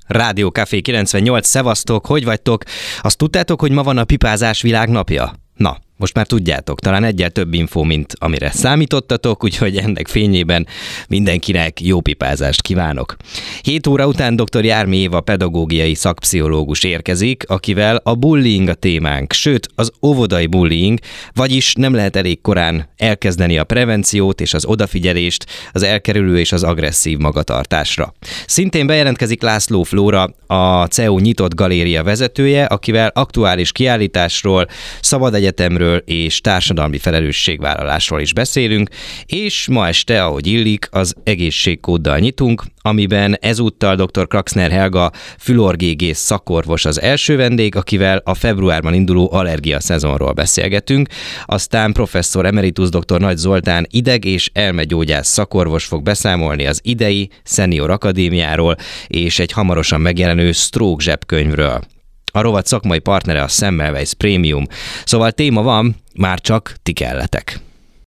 Rádió Café 98, szevasztok, hogy vagytok? Azt tudtátok, hogy ma van a pipázás világnapja? Na, most már tudjátok, talán egyel több infó, mint amire számítottatok, úgyhogy ennek fényében mindenkinek jó pipázást kívánok. 7 óra után dr. Jármi Éva pedagógiai szakpszichológus érkezik, akivel a bullying a témánk, sőt az óvodai bullying, vagyis nem lehet elég korán elkezdeni a prevenciót és az odafigyelést az elkerülő és az agresszív magatartásra. Szintén bejelentkezik László Flóra, a CEU nyitott galéria vezetője, akivel aktuális kiállításról, szabad egyetemről és társadalmi felelősségvállalásról is beszélünk, és ma este, ahogy illik, az egészségkóddal nyitunk, amiben ezúttal dr. Kraxner Helga fülorgégész szakorvos az első vendég, akivel a februárban induló allergia szezonról beszélgetünk, aztán professzor emeritus dr. Nagy Zoltán ideg- és elmegyógyász szakorvos fog beszámolni az idei Senior Akadémiáról és egy hamarosan megjelenő stroke zsebkönyvről. A rovat szakmai partnere a Semmelweis Premium, szóval téma van, már csak ti kelletek.